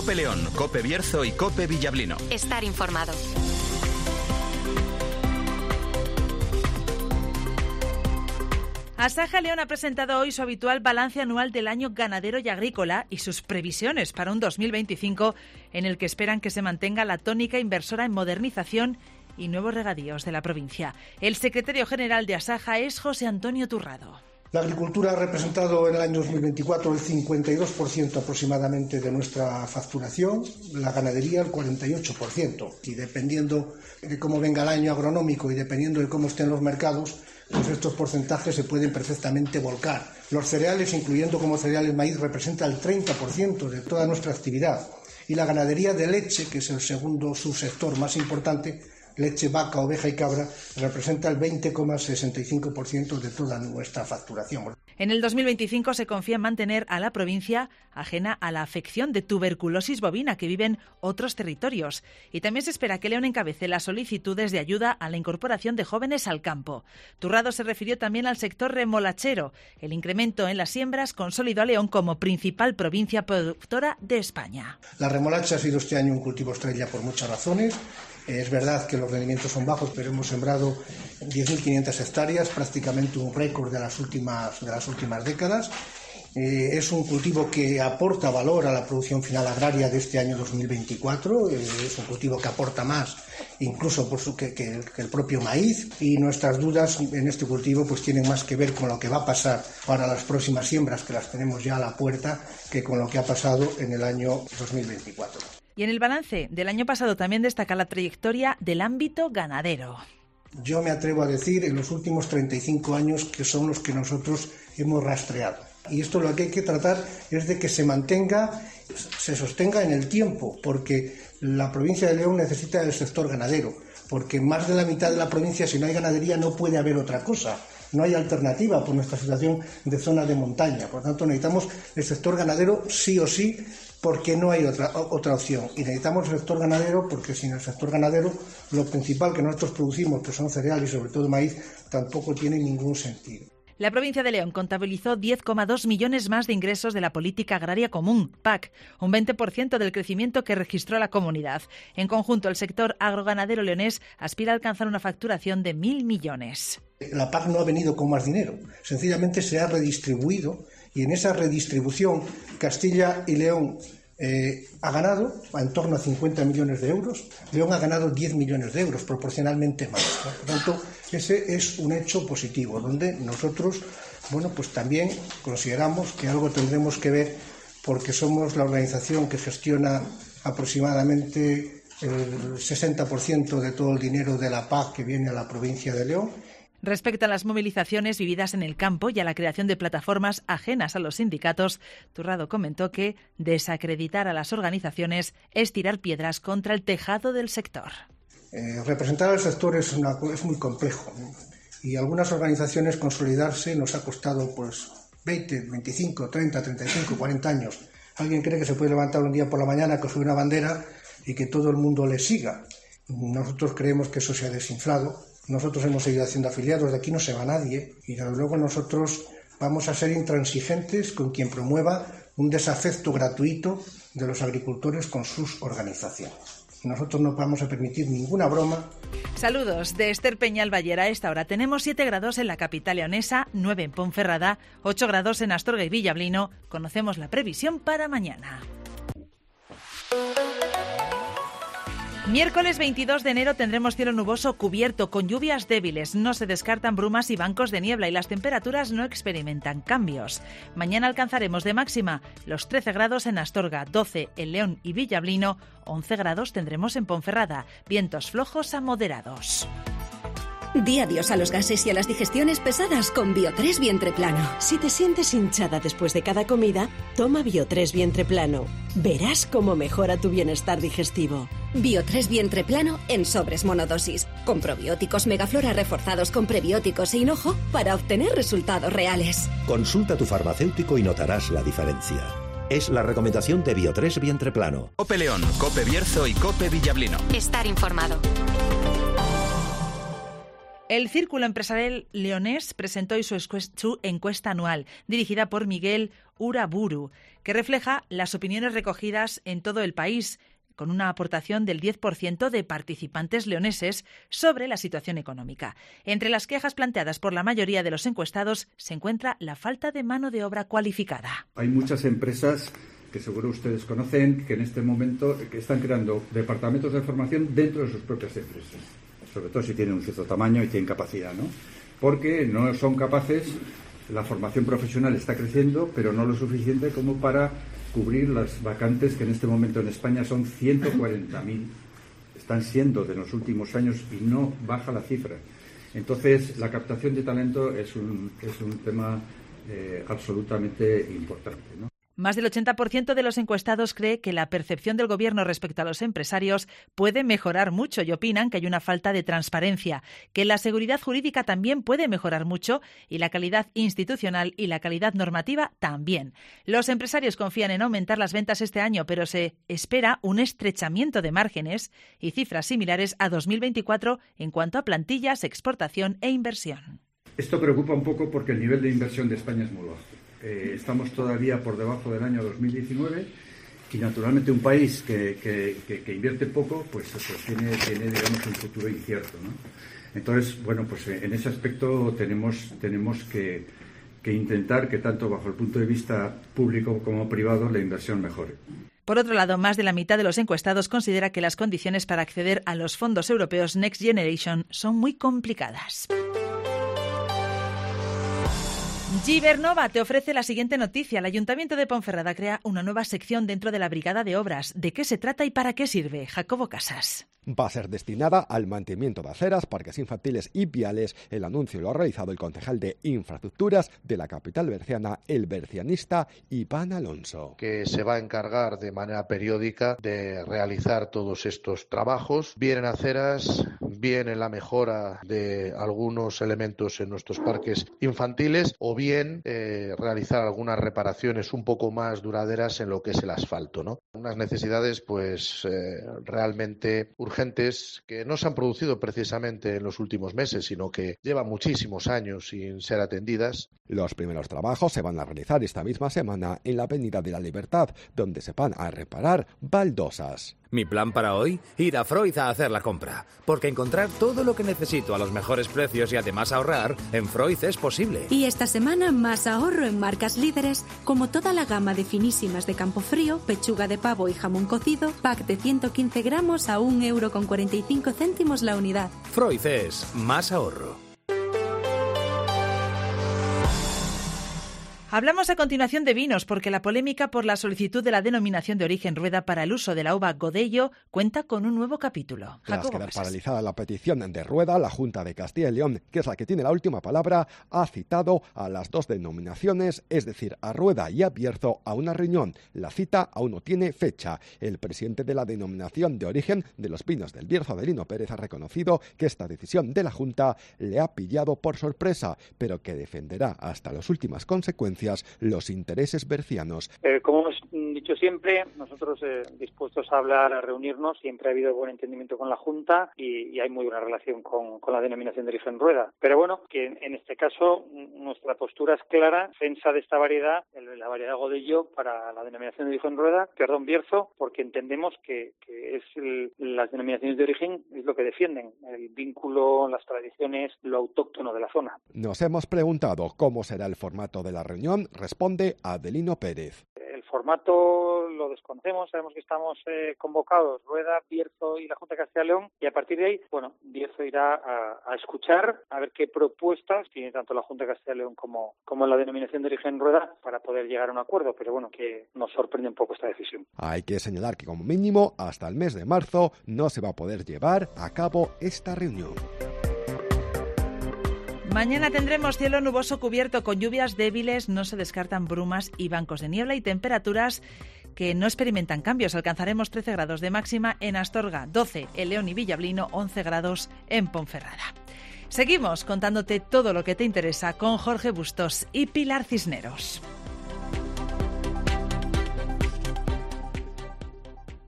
Cope León, Cope Bierzo y Cope Villablino. Estar informado. Asaja León ha presentado hoy su habitual balance anual del año ganadero y agrícola y sus previsiones para un 2025 en el que esperan que se mantenga la tónica inversora en modernización y nuevos regadíos de la provincia. El secretario general de Asaja es José Antonio Turrado. La agricultura ha representado en el año 2024 el 52% aproximadamente de nuestra facturación, la ganadería el 48%. Y dependiendo de cómo venga el año agronómico y dependiendo de cómo estén los mercados, pues estos porcentajes se pueden perfectamente volcar. Los cereales, incluyendo como cereales maíz, representa el 30% de toda nuestra actividad. Y la ganadería de leche, que es el segundo subsector más importante, leche, vaca, oveja y cabra, representa el 20,65% de toda nuestra facturación. En el 2025 se confía en mantener a la provincia ajena a la afección de tuberculosis bovina que viven otros territorios. Y también se espera que León encabece las solicitudes de ayuda a la incorporación de jóvenes al campo. Turrado se refirió también al sector remolachero. El incremento en las siembras consolidó a León como principal provincia productora de España. La remolacha ha sido este año un cultivo estrella por muchas razones. Es verdad que los rendimientos son bajos, pero hemos sembrado 10.500 hectáreas, prácticamente un récord de las últimas décadas. Es un cultivo que aporta valor a la producción final agraria de este año 2024. Es un cultivo que aporta más, incluso que el propio maíz. Y nuestras dudas en este cultivo pues tienen más que ver con lo que va a pasar para las próximas siembras, que las tenemos ya a la puerta, que con lo que ha pasado en el año 2024. Y en el balance del año pasado también destaca la trayectoria del ámbito ganadero. Yo me atrevo a decir en los últimos 35 años que son los que nosotros hemos rastreado. Y esto lo que hay que tratar es de que se sostenga en el tiempo, porque la provincia de León necesita el sector ganadero, porque más de la mitad de la provincia, si no hay ganadería, no puede haber otra cosa. No hay alternativa por nuestra situación de zona de montaña. Por tanto, necesitamos el sector ganadero sí o sí, porque no hay otra opción. Y necesitamos el sector ganadero porque sin el sector ganadero lo principal que nosotros producimos, que son cereales y sobre todo maíz, tampoco tiene ningún sentido. La provincia de León contabilizó 10,2 millones más de ingresos de la Política Agraria Común, PAC, un 20% del crecimiento que registró la comunidad. En conjunto, el sector agroganadero leonés aspira a alcanzar una facturación de 1.000 millones. La PAC no ha venido con más dinero, sencillamente se ha redistribuido y en esa redistribución Castilla y León ha ganado en torno a 50 millones de euros, León ha ganado 10 millones de euros, proporcionalmente más. Por tanto, ese es un hecho positivo, donde nosotros, pues también consideramos que algo tendremos que ver, porque somos la organización que gestiona aproximadamente el 60% de todo el dinero de la PAC que viene a la provincia de León. Respecto a las movilizaciones vividas en el campo y a la creación de plataformas ajenas a los sindicatos, Turrado comentó que desacreditar a las organizaciones es tirar piedras contra el tejado del sector. Representar al sector es muy complejo, ¿no? Y algunas organizaciones consolidarse nos ha costado 20, 25, 30, 35, 40 años. Alguien cree que se puede levantar un día por la mañana, coger una bandera y que todo el mundo le siga. Nosotros creemos que eso se ha desinflado. Nosotros hemos seguido haciendo afiliados, de aquí no se va nadie y desde luego nosotros vamos a ser intransigentes con quien promueva un desafecto gratuito de los agricultores con sus organizaciones. Nosotros no vamos a permitir ninguna broma. Saludos de Esther Peñal Ballera. A esta hora tenemos 7 grados en la capital leonesa, 9 en Ponferrada, 8 grados en Astorga y Villablino. Conocemos la previsión para mañana. Miércoles 22 de enero tendremos cielo nuboso cubierto con lluvias débiles. No se descartan brumas y bancos de niebla y las temperaturas no experimentan cambios. Mañana alcanzaremos de máxima los 13 grados en Astorga, 12 en León y Villablino, 11 grados tendremos en Ponferrada. Vientos flojos a moderados. Di adiós a los gases y a las digestiones pesadas con Bio3 Vientre Plano. Si te sientes hinchada después de cada comida, toma Bio3 Vientre Plano. Verás cómo mejora tu bienestar digestivo. Bio3 Vientre Plano en sobres monodosis, con probióticos Megaflora reforzados con prebióticos e hinojo para obtener resultados reales. Consulta a tu farmacéutico y notarás la diferencia. Es la recomendación de Bio3 Vientre Plano. Cope León, Cope Bierzo y Cope Villablino. Estar informado. El Círculo Empresarial Leonés presentó hoy su encuesta anual, dirigida por Miguel Uraburu, que refleja las opiniones recogidas en todo el país, con una aportación del 10% de participantes leoneses sobre la situación económica. Entre las quejas planteadas por la mayoría de los encuestados se encuentra la falta de mano de obra cualificada. Hay muchas empresas que seguro ustedes conocen que en este momento que están creando departamentos de formación dentro de sus propias empresas, sobre todo si tienen un cierto tamaño y tienen capacidad, ¿no? Porque no son capaces, la formación profesional está creciendo, pero no lo suficiente como para cubrir las vacantes que en este momento en España son 140.000. Están siendo de los últimos años y no baja la cifra. Entonces, la captación de talento es un tema absolutamente importante, ¿no? Más del 80% de los encuestados cree que la percepción del Gobierno respecto a los empresarios puede mejorar mucho y opinan que hay una falta de transparencia, que la seguridad jurídica también puede mejorar mucho y la calidad institucional y la calidad normativa también. Los empresarios confían en aumentar las ventas este año, pero se espera un estrechamiento de márgenes y cifras similares a 2024 en cuanto a plantillas, exportación e inversión. Esto preocupa un poco porque el nivel de inversión de España es muy bajo. Estamos todavía por debajo del año 2019 y naturalmente un país que invierte poco pues tiene digamos un futuro incierto, ¿no? Entonces, bueno, pues en ese aspecto tenemos que intentar que tanto bajo el punto de vista público como privado la inversión mejore. Por otro lado, más de la mitad de los encuestados considera que las condiciones para acceder a los fondos europeos Next Generation son muy complicadas. Gibernova te ofrece la siguiente noticia. El Ayuntamiento de Ponferrada crea una nueva sección dentro de la Brigada de Obras. ¿De qué se trata y para qué sirve? Jacobo Casas. Va a ser destinada al mantenimiento de aceras, parques infantiles y viales. El anuncio lo ha realizado el concejal de Infraestructuras de la capital berciana, el bercianista Iván Alonso. Que se va a encargar de manera periódica de realizar todos estos trabajos, bien en aceras, bien en la mejora de algunos elementos en nuestros parques infantiles o bien realizar algunas reparaciones un poco más duraderas en lo que es el asfalto, ¿no? Unas necesidades pues realmente urgentes que no se han producido precisamente en los últimos meses, sino que llevan muchísimos años sin ser atendidas. Los primeros trabajos se van a realizar esta misma semana en la Avenida de la Libertad, donde se van a reparar baldosas. Mi plan para hoy, ir a Freud a hacer la compra, porque encontrar todo lo que necesito a los mejores precios y además ahorrar, en Freud es posible. Y esta semana más ahorro en marcas líderes, como toda la gama de finísimas de Campofrío, pechuga de pavo y jamón cocido, pack de 115 gramos a 1,45 € la unidad. Freud es más ahorro. Hablamos a continuación de vinos porque la polémica por la solicitud de la denominación de origen Rueda para el uso de la uva Godello cuenta con un nuevo capítulo. Tras quedar paralizada la petición de Rueda, la Junta de Castilla y León, que es la que tiene la última palabra, ha citado a las dos denominaciones, es decir, a Rueda y a Bierzo, a una reunión. La cita aún no tiene fecha. El presidente de la denominación de origen de los vinos del Bierzo, Adelino Pérez, ha reconocido que esta decisión de la Junta le ha pillado por sorpresa, pero que defenderá hasta las últimas consecuencias los intereses bercianos. Como hemos dicho siempre, nosotros dispuestos a hablar, a reunirnos, siempre ha habido buen entendimiento con la Junta y hay muy buena relación con la denominación de origen Rueda. Pero bueno, que en este caso nuestra postura es clara, defensa de esta variedad, la variedad Godello para la denominación de origen Rueda, Bierzo, porque entendemos que es las denominaciones de origen es lo que defienden, el vínculo, las tradiciones, lo autóctono de la zona. Nos hemos preguntado cómo será el formato de la reunión. Responde Adelino Pérez. El formato lo desconocemos, sabemos que estamos convocados Rueda, Bierzo y la Junta de Castilla y León y a partir de ahí, bueno, Bierzo irá a escuchar, a ver qué propuestas tiene tanto la Junta de Castilla y León como la denominación de origen Rueda para poder llegar a un acuerdo, pero bueno, que nos sorprende un poco esta decisión. Hay que señalar que como mínimo hasta el mes de marzo no se va a poder llevar a cabo esta reunión. Mañana tendremos cielo nuboso cubierto con lluvias débiles, no se descartan brumas y bancos de niebla y temperaturas que no experimentan cambios. Alcanzaremos 13 grados de máxima en Astorga, 12 en León y Villablino, 11 grados en Ponferrada. Seguimos contándote todo lo que te interesa con Jorge Bustos y Pilar Cisneros.